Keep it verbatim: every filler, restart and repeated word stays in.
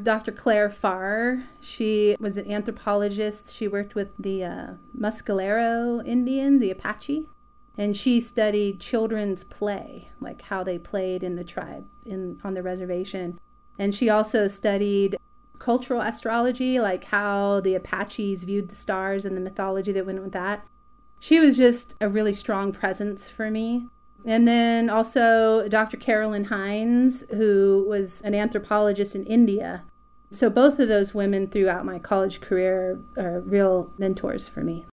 Doctor Claire Farr. She was an anthropologist. She worked with the uh, Mescalero Indian, the Apache, and she studied children's play, like how they played in the tribe in on the reservation. And she also studied cultural astrology, like how the Apaches viewed the stars and the mythology that went with that. She was just a really strong presence for me. And then also Doctor Carolyn Hines, who was an anthropologist in India. So both of those women throughout my college career are real mentors for me.